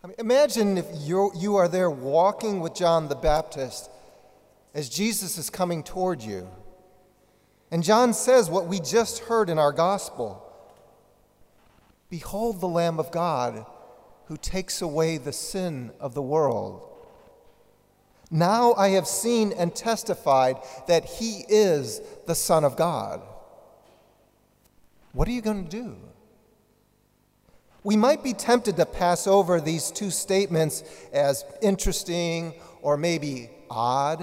Imagine if you are there walking with John the Baptist as Jesus is coming toward you. And John says what we just heard in our gospel. Behold the Lamb of God who takes away the sin of the world. Now I have seen and testified that he is the Son of God. What are you going to do? We might be tempted to pass over these two statements as interesting or maybe odd.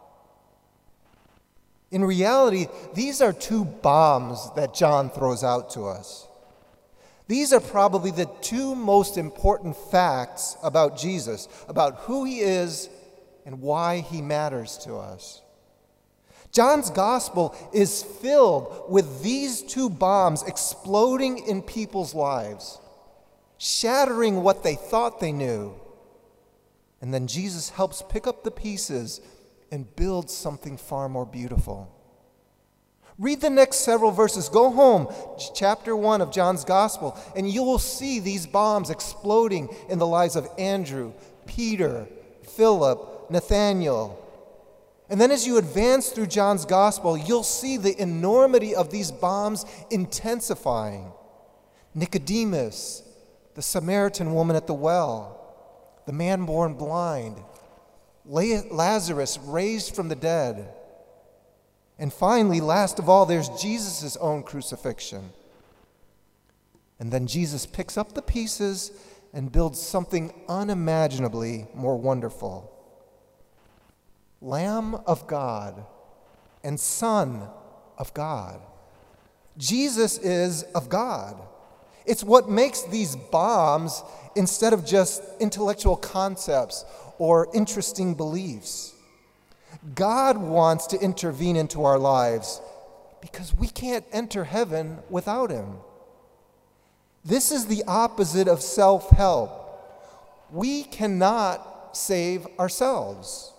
In reality, these are two bombs that John throws out to us. These are probably the two most important facts about Jesus, about who he is and why he matters to us. John's gospel is filled with these two bombs exploding in people's lives, shattering what they thought they knew. And then Jesus helps pick up the pieces and build something far more beautiful. Read the next several verses. Go home, chapter 1 of John's gospel, and you will see these bombs exploding in the lives of Andrew, Peter, Philip, Nathaniel. And then as you advance through John's gospel, you'll see the enormity of these bombs intensifying. Nicodemus, the Samaritan woman at the well, the man born blind, Lazarus raised from the dead. And finally, last of all, there's Jesus' own crucifixion. And then Jesus picks up the pieces and builds something unimaginably more wonderful. Lamb of God and Son of God. Jesus is of God. It's what makes these bombs instead of just intellectual concepts or interesting beliefs. God wants to intervene into our lives because we can't enter heaven without him. This is the opposite of self-help. We cannot save ourselves.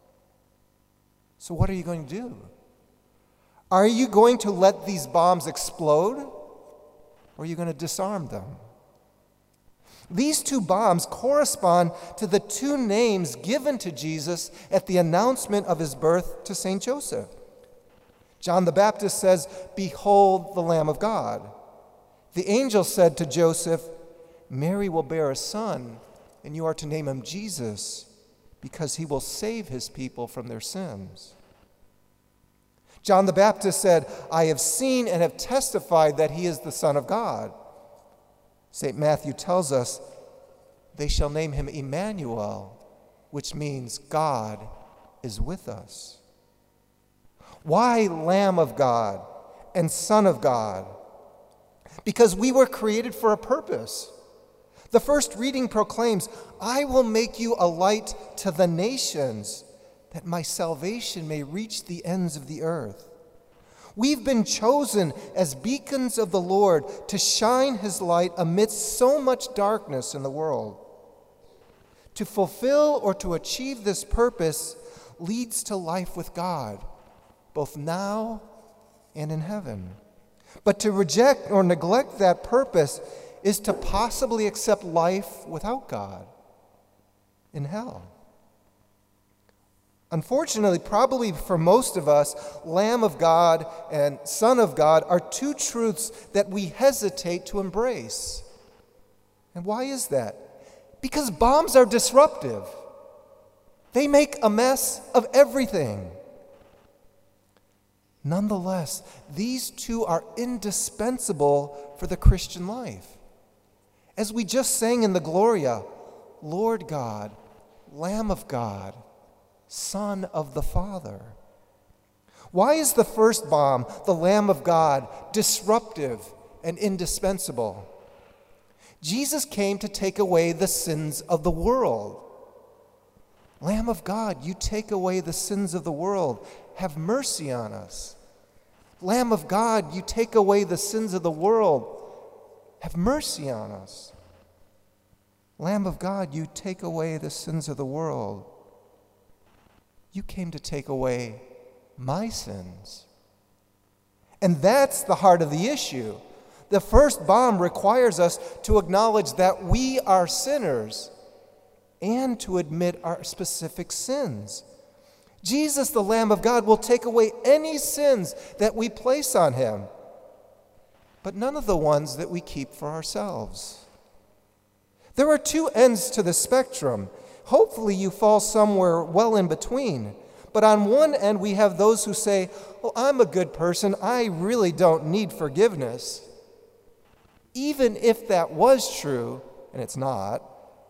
So what are you going to do? Are you going to let these bombs explode, or are you going to disarm them? These two bombs correspond to the two names given to Jesus at the announcement of his birth to St. Joseph. John the Baptist says, "Behold the Lamb of God." The angel said to Joseph, "Mary will bear a son, and you are to name him Jesus, because he will save his people from their sins." John the Baptist said, "I have seen and have testified that he is the Son of God." St. Matthew tells us, "They shall name him Emmanuel," which means God is with us. Why Lamb of God and Son of God? Because we were created for a purpose. The first reading proclaims, "I will make you a light to the nations, that my salvation may reach the ends of the earth." We've been chosen as beacons of the Lord to shine his light amidst so much darkness in the world. To fulfill or to achieve this purpose leads to life with God, both now and in heaven. But to reject or neglect that purpose is to possibly accept life without God in hell. Unfortunately, probably for most of us, Lamb of God and Son of God are two truths that we hesitate to embrace. And why is that? Because bombs are disruptive. They make a mess of everything. Nonetheless, these two are indispensable for the Christian life. As we just sang in the Gloria, Lord God, Lamb of God, Son of the Father. Why is the first bomb, the Lamb of God, disruptive and indispensable? Jesus came to take away the sins of the world. Lamb of God, you take away the sins of the world. Have mercy on us. Lamb of God, you take away the sins of the world. Have mercy on us. Lamb of God, you take away the sins of the world. You came to take away my sins. And that's the heart of the issue. The first bomb requires us to acknowledge that we are sinners and to admit our specific sins. Jesus, the Lamb of God, will take away any sins that we place on him, but none of the ones that we keep for ourselves. There are two ends to the spectrum. Hopefully you fall somewhere well in between. But on one end, we have those who say, "Well, I'm a good person. I really don't need forgiveness." Even if that was true, and it's not,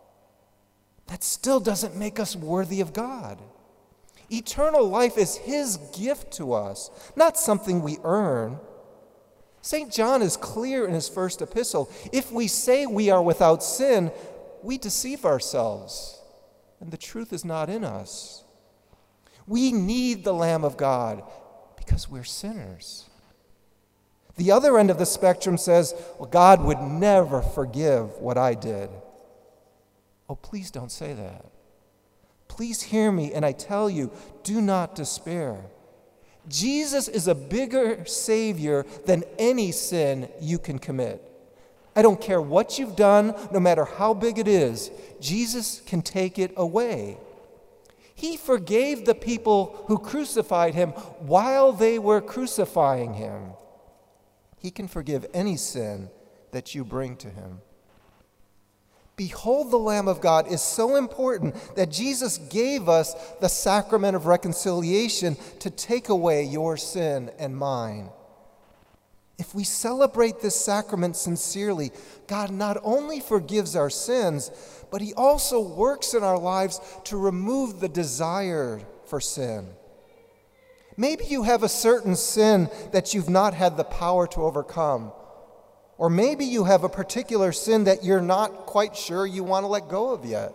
that still doesn't make us worthy of God. Eternal life is his gift to us, not something we earn. St. John is clear in his first epistle. If we say we are without sin, we deceive ourselves, and the truth is not in us. We need the Lamb of God because we're sinners. The other end of the spectrum says, "Well, God would never forgive what I did." Oh, please don't say that. Please hear me, and I tell you, do not despair. Jesus is a bigger Savior than any sin you can commit. I don't care what you've done, no matter how big it is, Jesus can take it away. He forgave the people who crucified him while they were crucifying him. He can forgive any sin that you bring to him. Behold the Lamb of God is so important that Jesus gave us the sacrament of reconciliation to take away your sin and mine. If we celebrate this sacrament sincerely, God not only forgives our sins, but he also works in our lives to remove the desire for sin. Maybe you have a certain sin that you've not had the power to overcome. Or maybe you have a particular sin that you're not quite sure you want to let go of yet.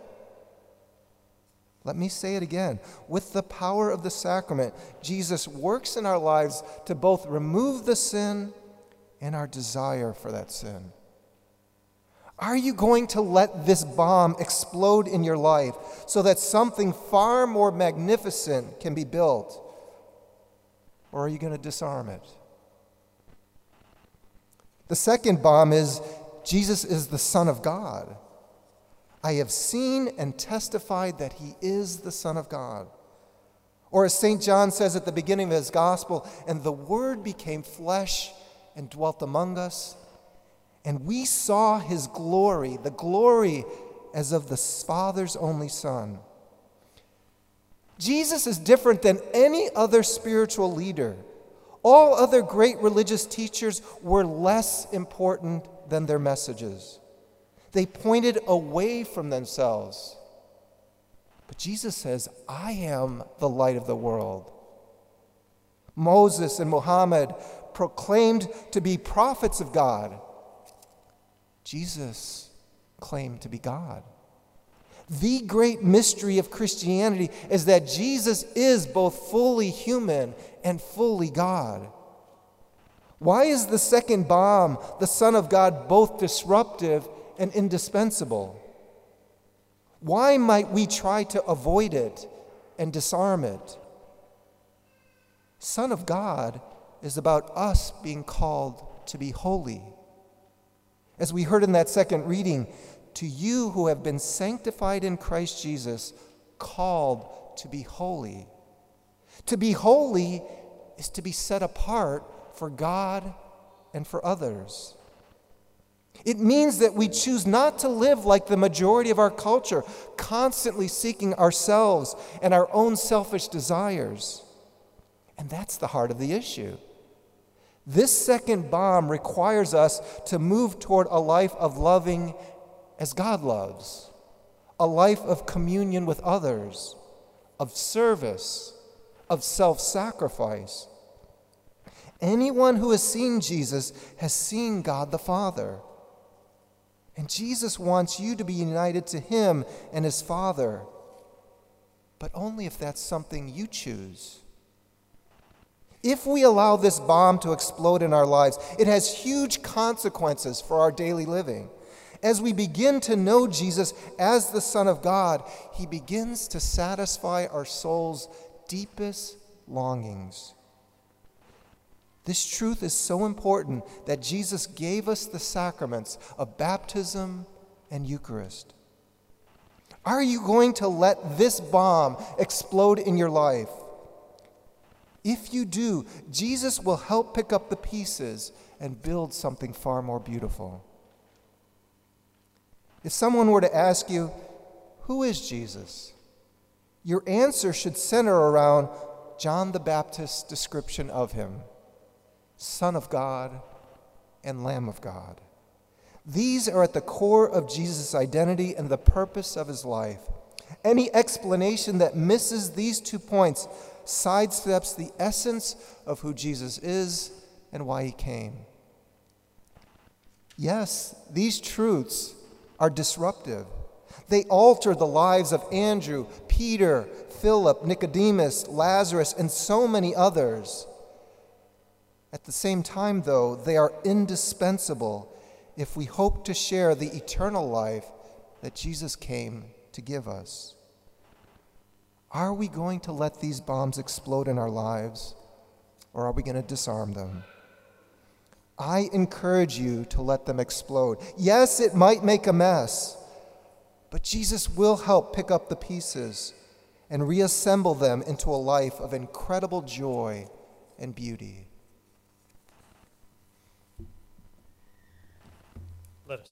Let me say it again. With the power of the sacrament, Jesus works in our lives to both remove the sin and our desire for that sin. Are you going to let this bomb explode in your life so that something far more magnificent can be built? Or are you going to disarm it? The second bomb is Jesus is the Son of God. I have seen and testified that he is the Son of God. Or as St. John says at the beginning of his gospel, and the Word became flesh and dwelt among us, and we saw his glory, the glory as of the Father's only Son. Jesus is different than any other spiritual leader. All other great religious teachers were less important than their messages. They pointed away from themselves. But Jesus says, I am the light of the world. Moses and Muhammad proclaimed to be prophets of God. Jesus claimed to be God. The great mystery of Christianity is that Jesus is both fully human and fully God. Why is the second bomb, the Son of God, both disruptive and indispensable? Why might we try to avoid it and disarm it? Son of God is about us being called to be holy. As we heard in that second reading, to you who have been sanctified in Christ Jesus, called to be holy. To be holy is to be set apart for God and for others. It means that we choose not to live like the majority of our culture, constantly seeking ourselves and our own selfish desires. And that's the heart of the issue. This second bomb requires us to move toward a life of loving as God loves, a life of communion with others, of service, of self-sacrifice. Anyone who has seen Jesus has seen God the Father. And Jesus wants you to be united to him and his Father, but only if that's something you choose. If we allow this bomb to explode in our lives, it has huge consequences for our daily living. As we begin to know Jesus as the Son of God, he begins to satisfy our soul's deepest longings. This truth is so important that Jesus gave us the sacraments of baptism and Eucharist. Are you going to let this bomb explode in your life? If you do, Jesus will help pick up the pieces and build something far more beautiful. If someone were to ask you, who is Jesus? Your answer should center around John the Baptist's description of him: Son of God and Lamb of God. These are at the core of Jesus' identity and the purpose of his life. Any explanation that misses these 2 points sidesteps the essence of who Jesus is and why he came. Yes, these truths are disruptive. They alter the lives of Andrew, Peter, Philip, Nicodemus, Lazarus, and so many others. At the same time, though, they are indispensable if we hope to share the eternal life that Jesus came to give us. Are we going to let these bombs explode in our lives, or are we going to disarm them? I encourage you to let them explode. Yes, it might make a mess, but Jesus will help pick up the pieces and reassemble them into a life of incredible joy and beauty.